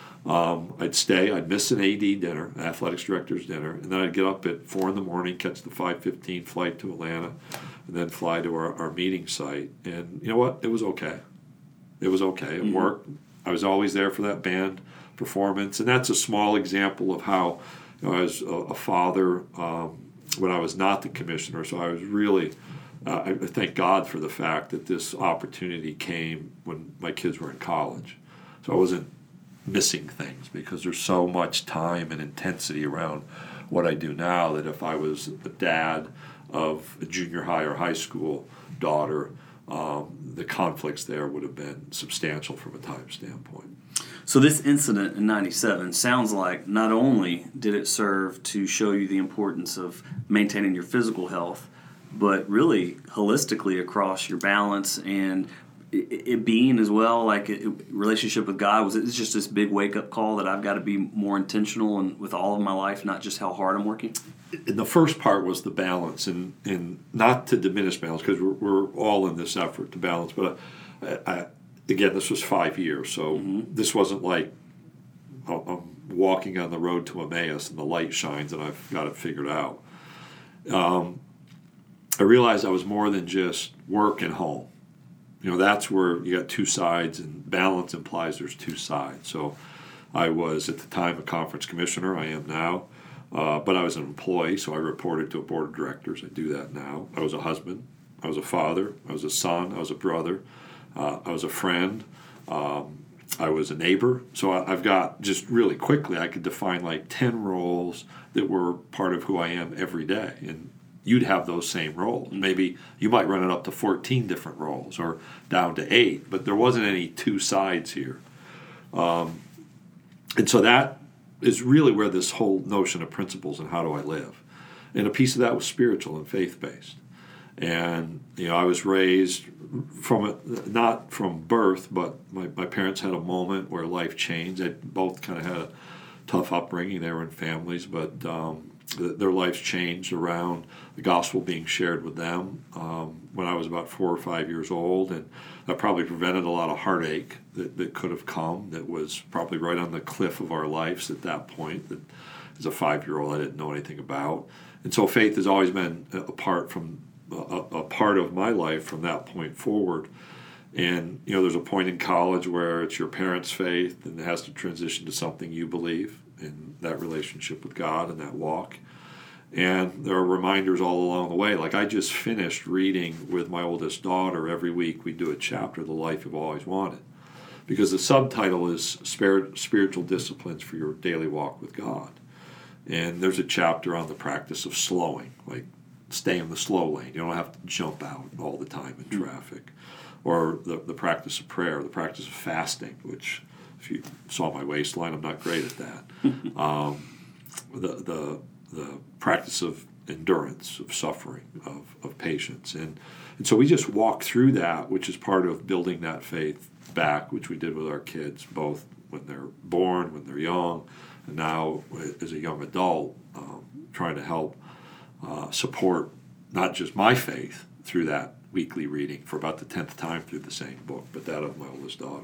um, I'd stay, I'd miss an A D dinner, athletics director's dinner, and then I'd get up at four in the morning, catch the five fifteen flight to Atlanta, and then fly to our, our meeting site. And you know what? It was okay. It was okay. It mm-hmm. worked. I was always there for that band performance. And that's a small example of how, you know, I was a, a father um, when I was not the commissioner. So I was really, uh, I thank God for the fact that this opportunity came when my kids were in college. So I wasn't missing things because there's so much time and intensity around what I do now that if I was a dad of a junior high or high school daughter, um, the conflicts there would have been substantial from a time standpoint. So this incident in ninety-seven sounds like not only did it serve to show you the importance of maintaining your physical health, but really holistically across your balance and it, it being as well like a relationship with God. Was it just this big wake-up call that I've got to be more intentional and with all of my life, not just how hard I'm working? And the first part was the balance, and, and not to diminish balance, because we're, we're all in this effort to balance. But I, I, again, this was five years, so mm-hmm. this wasn't like I'm walking on the road to Emmaus and the light shines and I've got it figured out. Um, I realized I was more than just work and home. You know, that's where you got two sides, and balance implies there's two sides. So I was, at the time, a conference commissioner. I am now. Uh, but I was an employee, so I reported to a board of directors. I do that now. I was a husband. I was a father. I was a son. I was a brother. Uh, I was a friend. Um, I was a neighbor. So I, I've got, just really quickly, I could define like ten roles that were part of who I am every day. And you'd have those same roles. Maybe you might run it up to fourteen different roles or down to eight, but there wasn't any two sides here. Um, and so that is really where this whole notion of principles and how do I live. And a piece of that was spiritual and faith-based. And, you know, I was raised from, it, not from birth, but my, my parents had a moment where life changed. They both kind of had a tough upbringing. They were in families, but um, th- their lives changed around the gospel being shared with them um, when I was about four or five years old. And that probably prevented a lot of heartache that, that could have come, that was probably right on the cliff of our lives at that point, that as a five-year-old I didn't know anything about. And so faith has always been a part from a, a part of my life from that point forward. And, you know, there's a point in college where it's your parents' faith and it has to transition to something you believe in that relationship with God and that walk. And there are reminders all along the way. Like I just finished reading with my oldest daughter. Every week we do a chapter of The Life You've Always Wanted. Because the subtitle is Spirit, Spiritual Disciplines for Your Daily Walk with God. And there's a chapter on the practice of slowing, like stay in the slow lane. You don't have to jump out all the time in traffic. Or the, the practice of prayer, the practice of fasting, which if you saw my waistline, I'm not great at that. um, the, the the practice of endurance, of suffering, of, of patience. And, and so we just walk through that, which is part of building that faith back, which we did with our kids, both when they're born, when they're young, and now as a young adult, um, trying to help uh, support not just my faith through that weekly reading for about the tenth time through the same book, but that of my oldest daughter.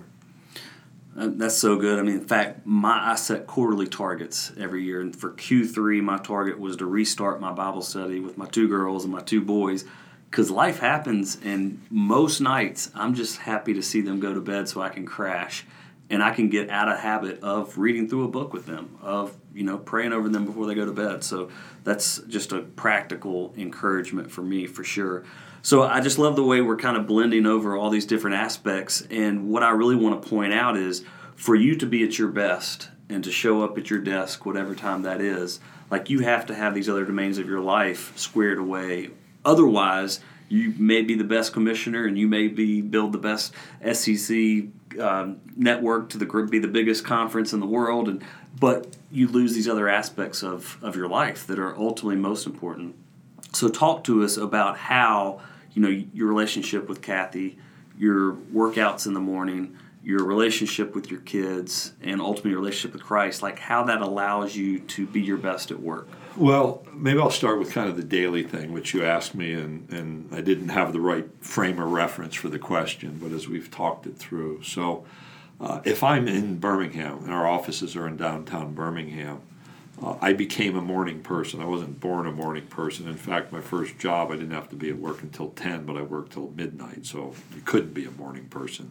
Uh, that's so good. I mean, in fact, my I set quarterly targets every year, and for Q three, my target was to restart my Bible study with my two girls and my two boys, because life happens, and most nights I'm just happy to see them go to bed so I can crash, and I can get out of habit of reading through a book with them, of you know praying over them before they go to bed. So that's just a practical encouragement for me, for sure. So I just love the way we're kind of blending over all these different aspects. And what I really want to point out is for you to be at your best and to show up at your desk, whatever time that is, like you have to have these other domains of your life squared away. Otherwise, you may be the best commissioner and you may be build the best S E C um, network to the be the biggest conference in the world, and but you lose these other aspects of, of your life that are ultimately most important. So talk to us about how you know, your relationship with Kathy, your workouts in the morning, your relationship with your kids, and ultimately your relationship with Christ, like how that allows you to be your best at work. Well, maybe I'll start with kind of the daily thing, which you asked me, and, and I didn't have the right frame of reference for the question, but as we've talked it through. So uh, if I'm in Birmingham, and our offices are in downtown Birmingham, Uh, I became a morning person. I wasn't born a morning person. In fact, my first job, I didn't have to be at work until ten, but I worked till midnight, so you couldn't be a morning person.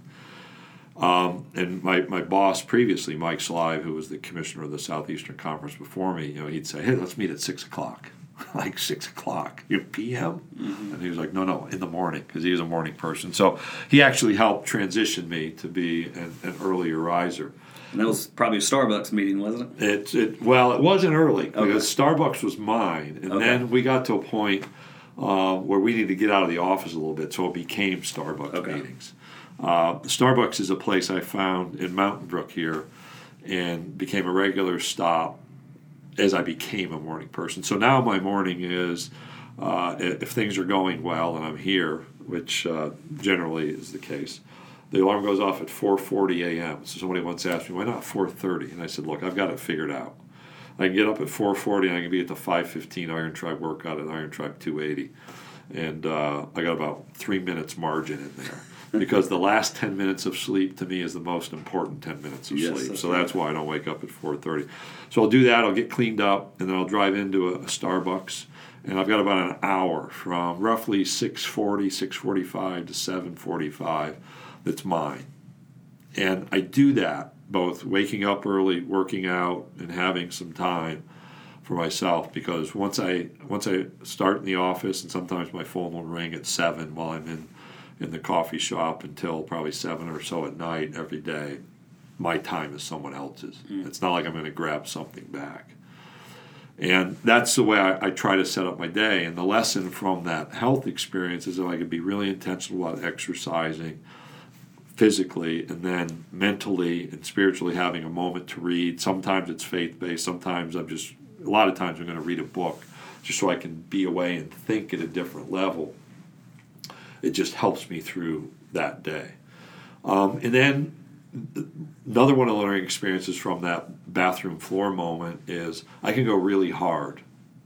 Um, and my, my boss previously, Mike Slive, who was the commissioner of the Southeastern Conference before me, you know, he'd say, hey, let's meet at six o'clock. Like six o'clock, you know, P M? Mm-hmm. And he was like, no, no, in the morning, because he was a morning person. So he actually helped transition me to be an, an earlier riser. And that was probably a Starbucks meeting, wasn't it? It, it well, it wasn't early because okay. Starbucks was mine, and okay. then we got to a point uh, where we needed to get out of the office a little bit, so it became Starbucks okay. meetings. Uh, Starbucks is a place I found in Mountain Brook here, and became a regular stop as I became a morning person. So now my morning is uh, if things are going well and I'm here, which uh, generally is the case. The alarm goes off at four forty a.m. So somebody once asked me, why not four thirty? And I said, look, I've got it figured out. I can get up at four forty and I can be at the five fifteen Iron Tribe workout at Iron Tribe two eighty. And uh, I got about three minutes margin in there. Because the last ten minutes of sleep to me is the most important ten minutes of yes, sleep. That's so right. That's why I don't wake up at four thirty. So I'll do that, I'll get cleaned up, and then I'll drive into a, a Starbucks. And I've got about an hour from roughly six forty, six forty-five to seven forty-five that's mine. And I do that both waking up early, working out, and having some time for myself, because once I once I start in the office, and sometimes my phone will ring at seven while I'm in, in the coffee shop until probably seven or so at night every day, my time is someone else's. Mm. It's not like I'm going to grab something back. And that's the way I, I try to set up my day. And the lesson from that health experience is that I could be really intentional about exercising physically, and then mentally and spiritually having a moment to read. Sometimes it's faith-based. Sometimes I'm just, a lot of times I'm going to read a book just so I can be away and think at a different level. It just helps me through that day. Um, and then another one of the learning experiences from that bathroom floor moment is I can go really hard.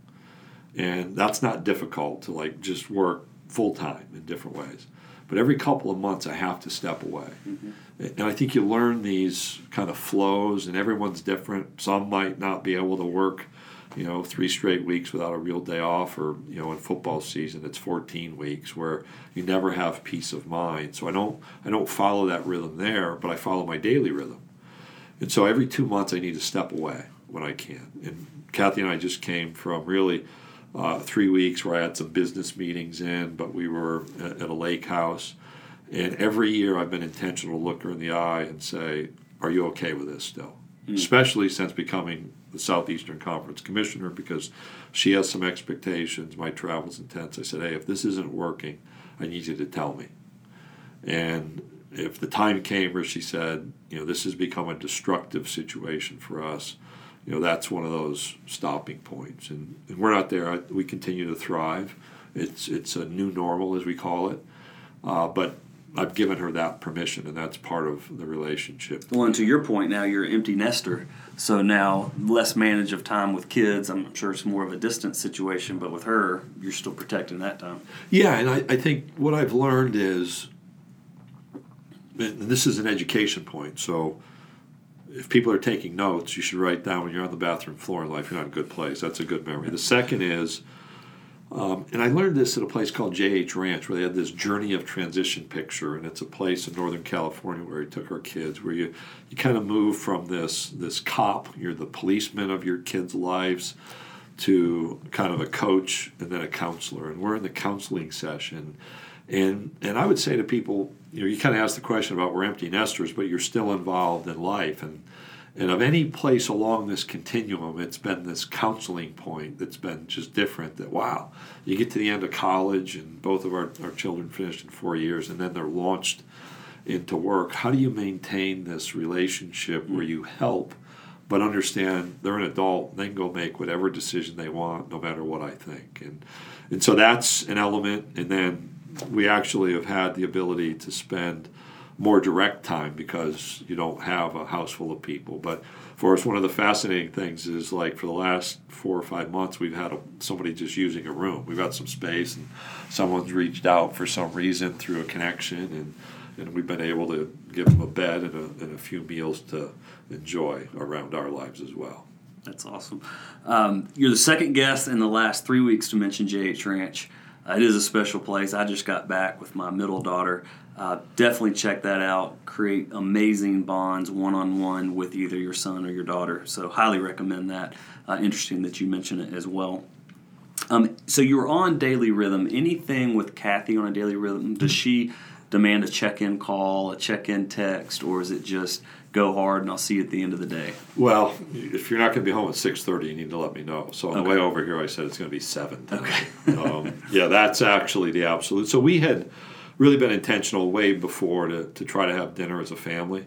And that's not difficult to like just work full-time in different ways. But every couple of months I have to step away. Mm-hmm. And I think you learn these kind of flows, and everyone's different. Some might not be able to work, you know, three straight weeks without a real day off, or, you know, in football season it's fourteen weeks where you never have peace of mind. So I don't I don't follow that rhythm there, but I follow my daily rhythm. And so every two months I need to step away when I can. And Kathy and I just came from really Uh, three weeks where I had some business meetings in, but we were at, at a lake house. And every year I've been intentional to look her in the eye and say, are you okay with this still? Mm. Especially since becoming the Southeastern Conference Commissioner, because she has some expectations. My travel's intense. I said, hey, if this isn't working, I need you to tell me. And if the time came where she said, you know, this has become a destructive situation for us, you know, that's one of those stopping points. And, and we're not there. We continue to thrive. It's it's a new normal, as we call it. Uh, but I've given her that permission, and that's part of the relationship. Well, and to your point, now you're an empty nester, so now less manage of time with kids. I'm sure it's more of a distant situation, but with her, you're still protecting that time. Yeah, and I, I think what I've learned is, and this is an education point, so if people are taking notes, you should write down when you're on the bathroom floor in life, you're not in a good place. That's a good memory. The second is, Um, and I learned this at a place called J H Ranch, where they had this journey of transition picture, and it's a place in Northern California where he took our kids, where you, you kind of move from this this cop, you're the policeman of your kids' lives, to kind of a coach and then a counselor. And we're in the counseling session, and and I would say to people, you know, you kind of ask the question about we're empty nesters, but you're still involved in life, and. And of any place along this continuum, it's been this counseling point that's been just different. That, wow, you get to the end of college, and both of our, our children finished in four years, and then they're launched into work. How do you maintain this relationship where you help, but understand they're an adult, they can go make whatever decision they want, no matter what I think. And, and so that's an element. And then we actually have had the ability to spend more direct time because you don't have a house full of people. But for us, one of the fascinating things is, like, for the last four or five months, we've had a, somebody just using a room. We've got some space, and someone's reached out for some reason through a connection, and, and we've been able to give them a bed and a, and a few meals to enjoy around our lives as well. That's awesome. Um, you're the second guest in the last three weeks to mention J H Ranch. Uh, it is a special place. I just got back with my middle daughter. Uh, definitely check that out. Create amazing bonds one-on-one with either your son or your daughter. So highly recommend that. Uh, interesting that you mention it as well. Um, so you were on Daily Rhythm. Anything with Kathy on a Daily Rhythm? Does she demand a check-in call, a check-in text, or is it just go hard and I'll see you at the end of the day? Well, if you're not going to be home at six thirty, you need to let me know. So on okay. the way over here, I said it's going to be seven. Okay. um, yeah, that's actually the absolute. So we had really been intentional way before to, to try to have dinner as a family.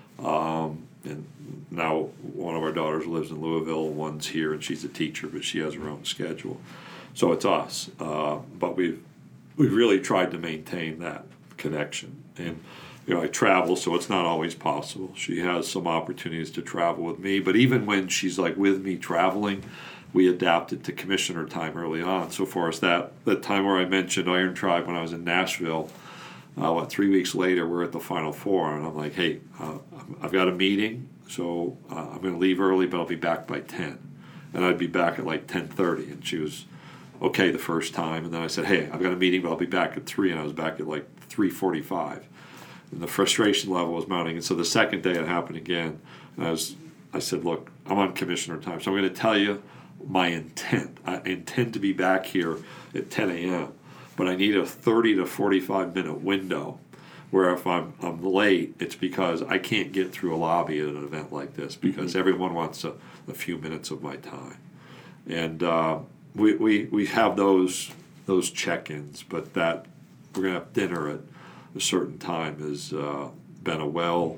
Um, and now one of our daughters lives in Louisville, one's here, and she's a teacher, but she has her own schedule. So it's us. Uh, but we've, we've really tried to maintain that connection. And, you know, I travel, so it's not always possible. She has some opportunities to travel with me, but even when she's, like, with me traveling, we adapted to commissioner time early on. So for us, that, that time where I mentioned Iron Tribe when I was in Nashville, Uh, what, three weeks later, we're at the Final Four, and I'm like, hey, uh, I've got a meeting, so uh, I'm going to leave early, but I'll be back by ten. And I'd be back at like ten thirty, and she was okay the first time. And then I said, hey, I've got a meeting, but I'll be back at three, and I was back at like three forty-five. And the frustration level was mounting. And so the second day it happened again, and I was, I said, look, I'm on commissioner time, so I'm going to tell you my intent. I intend to be back here at ten a.m., but I need a thirty to forty-five minute window where if I'm, I'm late, it's because I can't get through a lobby at an event like this because mm-hmm. everyone wants a, a few minutes of my time. And uh, we, we we have those those check-ins, but that we're going to have dinner at a certain time has uh, been a well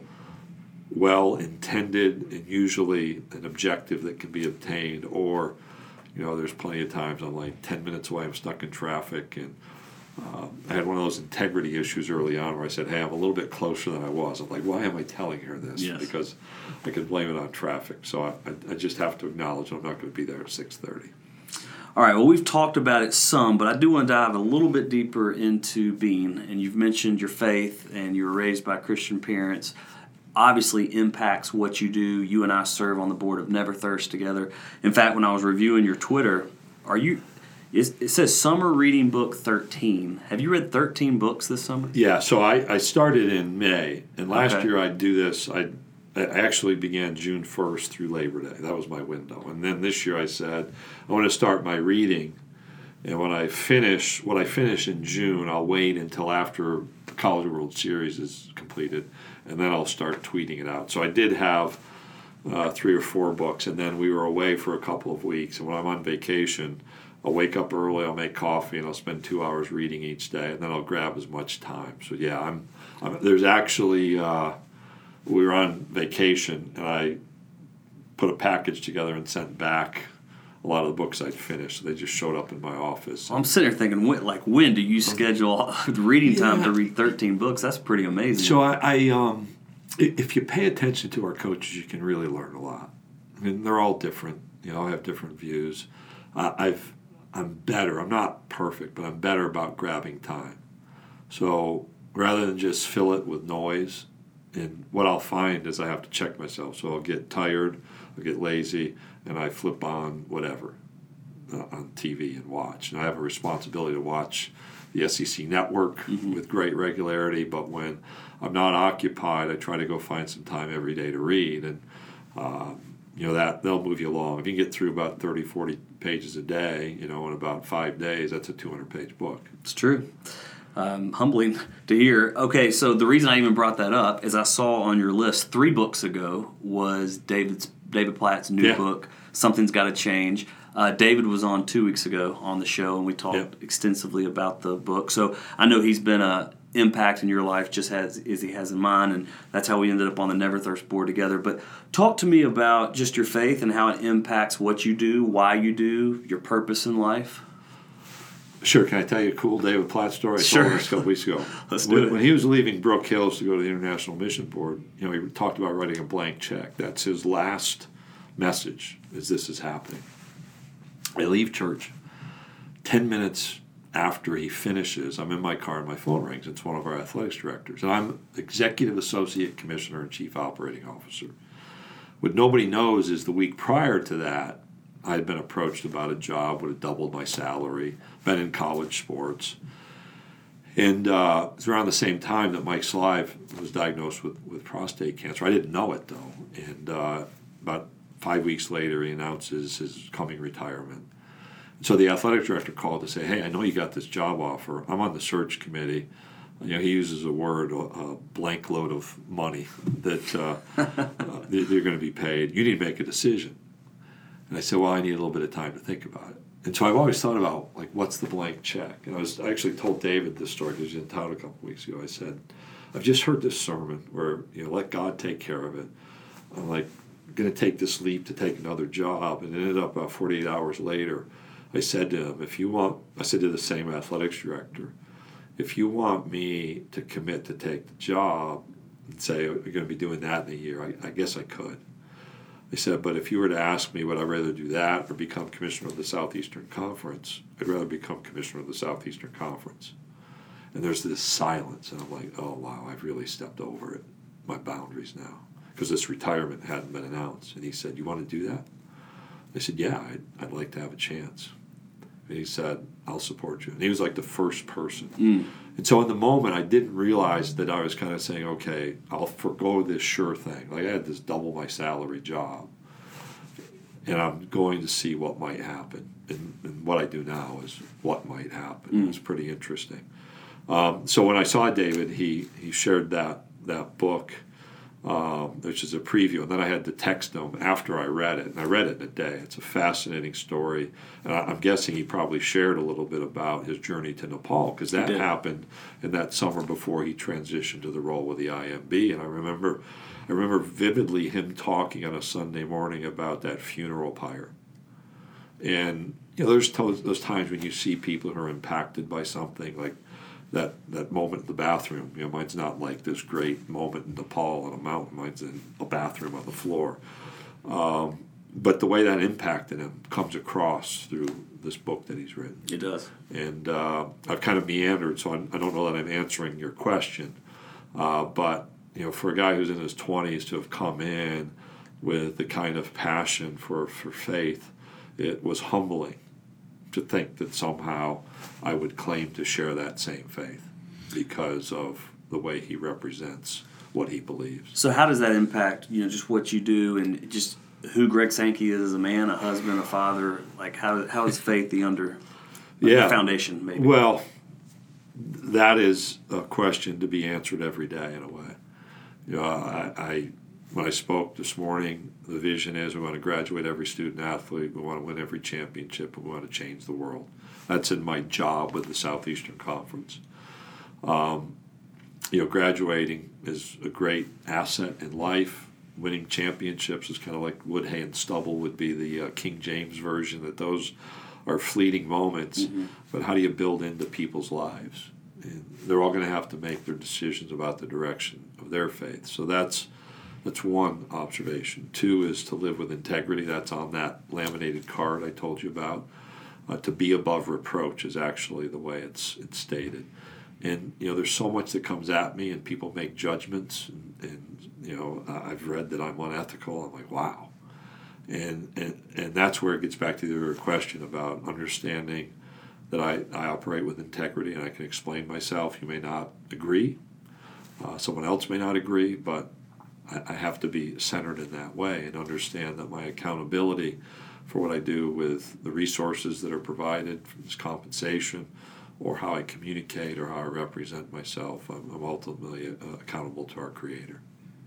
well intended and usually an objective that can be obtained. Or, you know, there's plenty of times I'm like ten minutes away, I'm stuck in traffic, and uh, I had one of those integrity issues early on where I said, hey, I'm a little bit closer than I was. I'm like, why am I telling her this? Yes. Because I could blame it on traffic. So I, I, I just have to acknowledge I'm not going to be there at six thirty. All right, well, we've talked about it some, but I do want to dive a little bit deeper into Bean. And you've mentioned your faith, and you were raised by Christian parents. Obviously impacts what you do. You and I serve on the board of Never Thirst together. In fact, when I was reviewing your Twitter, are you? It says summer reading book thirteen. Have you read thirteen books this summer? Yeah, so I, I started in May, and last okay. year I'd do this. I I actually began June first through Labor Day. That was my window. And then this year I said, I want to start my reading, and when I finish, what I finish in June, I'll wait until after the College World Series is completed, and then I'll start tweeting it out. So I did have uh, three or four books, and then we were away for a couple of weeks. And when I'm on vacation, I'll wake up early, I'll make coffee, and I'll spend two hours reading each day, and then I'll grab as much time. So yeah, I'm. I'm there's actually uh, we were on vacation, and I put a package together and sent back a lot of the books I'd finished. They just showed up in my office. I'm sitting there thinking, when, like, when do you schedule reading time yeah. to read thirteen books? That's pretty amazing. So I, I um, if you pay attention to our coaches, you can really learn a lot. I mean, they're all different. You know, I have different views. Uh, I've, I'm better. I'm not perfect, but I'm better about grabbing time. So rather than just fill it with noise, and what I'll find is I have to check myself. So I'll get tired, I'll get lazy, and I flip on whatever uh, on T V and watch. And I have a responsibility to watch the S E C network mm-hmm. with great regularity, but when I'm not occupied, I try to go find some time every day to read. And, um, you know, that they'll move you along. If you get through about thirty, forty pages a day, you know, in about five days, that's a two hundred page book. It's true. Um, humbling to hear. Okay, so the reason I even brought that up is I saw on your list three books ago was David's David Platt's new yeah. book, Something's Got to Change. Uh, David was on two weeks ago on the show, and we talked yeah. extensively about the book. So I know he's been a impact in your life just as, as he has in mine, and that's how we ended up on the Never Thirst board together. But talk to me about just your faith and how it impacts what you do, why you do, your purpose in life. Sure. Can I tell you a cool David Platt story? I sure. told this a couple weeks ago. Let's do when, it. When he was leaving Brook Hills to go to the International Mission Board, you know, he talked about writing a blank check. That's his last message, is this is happening. I leave church. Ten minutes after he finishes, I'm in my car and my phone rings. It's one of our athletics directors. And I'm Executive Associate Commissioner and Chief Operating Officer. What nobody knows is the week prior to that, I had been approached about a job, would have doubled my salary, been in college sports. And uh, it was around the same time that Mike Slive was diagnosed with, with prostate cancer. I didn't know it, though. And uh, about five weeks later, he announces his coming retirement. So the athletic director called to say, hey, I know you got this job offer. I'm on the search committee. You know, he uses a word, a blank load of money that uh, uh, they're going to be paid. You need to make a decision. And I said, well, I need a little bit of time to think about it. And so I've always thought about, like, what's the blank check? And I was I actually told David this story because he was in town a couple weeks ago. I said, I've just heard this sermon where, you know, let God take care of it. I'm like, going to take this leap to take another job. And it ended up about forty-eight hours later, I said to him, if you want, I said to the same athletics director, if you want me to commit to take the job and say, you're going to be doing that in a year, I, I guess I could. I said, but if you were to ask me, would I rather do that or become commissioner of the Southeastern Conference, I'd rather become commissioner of the Southeastern Conference. And there's this silence, and I'm like, oh, wow, I've really stepped over it, my boundaries now, because this retirement hadn't been announced. And he said, you want to do that? I said, yeah, I'd, I'd like to have a chance. And he said, I'll support you. And he was like the first person. Mm. And so in the moment, I didn't realize that I was kind of saying, okay, I'll forgo this sure thing. Like I had this double my salary job. And I'm going to see what might happen. And, and what I do now is what might happen. Mm. It was pretty interesting. Um, so when I saw David, he, he shared that, that book, um, which is a preview. And then I had to text him after I read it. And I read it in a day. It's a fascinating story. And I, I'm guessing he probably shared a little bit about his journey to Nepal, because that happened in that summer before he transitioned to the role with the I M B. And I remember I remember vividly him talking on a Sunday morning about that funeral pyre. And, you know, there's to- those times when you see people who are impacted by something, like that that moment in the bathroom. You know, mine's not like this great moment in Nepal on a mountain. Mine's in a bathroom on the floor. Um, but the way that impacted him comes across through this book that he's written. It does. And uh, I've kind of meandered, so I'm, I don't know that I'm answering your question. Uh, but, you know, for a guy who's in his twenties to have come in with the kind of passion for, for faith, it was humbling to think that somehow I would claim to share that same faith because of the way he represents what he believes. So how does that impact, you know, just what you do and just who Greg Sankey is as a man, a husband, a father? Like how how is faith the under yeah. the foundation maybe? Well, that is a question to be answered every day in a way. You know, I, I when I spoke this morning, the vision is we want to graduate every student athlete, we want to win every championship, and we want to change the world. That's in my job with the Southeastern Conference. Um, you know, graduating is a great asset in life. winning championships is kind of like wood, hay, and stubble would be the uh, King James version, that those are fleeting moments, mm-hmm. but how do you build into people's lives? And they're all going to have to make their decisions about the direction of their faith. So that's that's one observation. Two is to live with integrity. That's on that laminated card I told you about. Uh, to be above reproach is actually the way it's it's stated. And, you know, there's so much that comes at me, and people make judgments, and, and you know, I've read that I'm unethical. I'm like, wow. And, and and that's where it gets back to your question about understanding that I, I operate with integrity and I can explain myself. You may not agree. Uh, someone else may not agree, but I, I have to be centered in that way and understand that my accountability for what I do with the resources that are provided, this compensation, or how I communicate or how I represent myself, I'm, I'm ultimately uh, accountable to our Creator.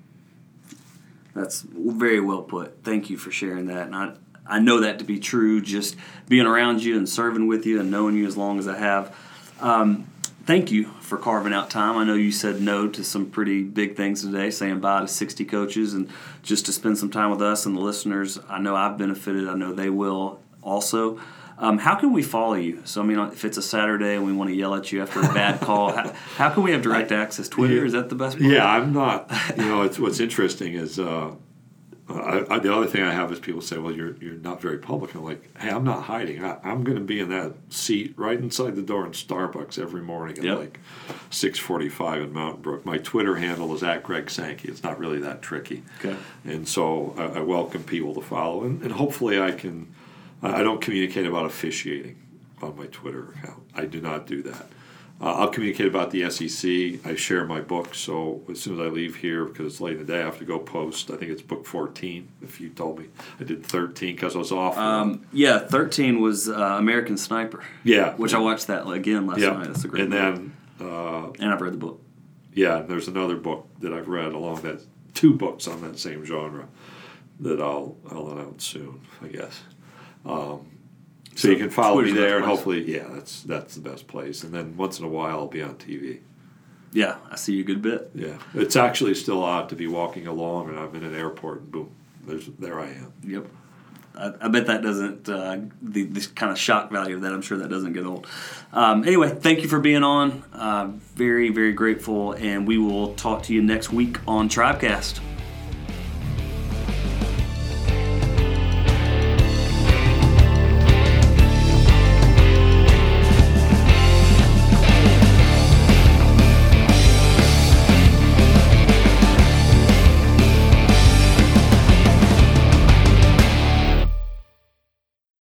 That's very well put. Thank you for sharing that. And I, I know that to be true, just being around you and serving with you and knowing you as long as I have. Um, thank you for carving out time. I know you said no to some pretty big things today, saying bye to sixty coaches, and just to spend some time with us and the listeners. I know I've benefited. I know they will also. Um, how can we follow you? So, I mean, if it's a Saturday and we want to yell at you after a bad call, how, how can we have direct access? Twitter, yeah. Is that the best place? Yeah, I'm not. You know, it's, what's interesting is uh, I, I, the other thing I have is people say, well, you're you're not very public. I'm like, hey, I'm not hiding. I, I'm going to be in that seat right inside the door in Starbucks every morning at yep. like six forty-five in Mountain Brook. My Twitter handle is at Greg Sankey. It's not really that tricky. Okay. And so I, I welcome people to follow. And, and hopefully I can... I don't communicate about officiating on my Twitter account. I do not do that. Uh, I'll communicate about the S E C. I share my book, so as soon as I leave here, because it's late in the day, I have to go post. I think it's book fourteen, if you told me. I did thirteen because I was off. Um, yeah, thirteen was uh, American Sniper. Yeah. Which yeah. I watched that again last yeah. night. That's a great and book. Then, uh, and I've read the book. Yeah, and there's another book that I've read along that, two books on that same genre that I'll, I'll announce soon, I guess. Um, So, so you can follow Twitter's me there, and hopefully, yeah, that's that's the best place. And then once in a while, I'll be on T V. Yeah, I see you a good bit. Yeah, it's actually still odd to be walking along, and I'm in an airport, and boom, there's there I am. Yep, I, I bet that doesn't uh, the this kind of shock value of that. I'm sure that doesn't get old. Um, anyway, thank you for being on. Uh, very very grateful, and we will talk to you next week on Tribecast.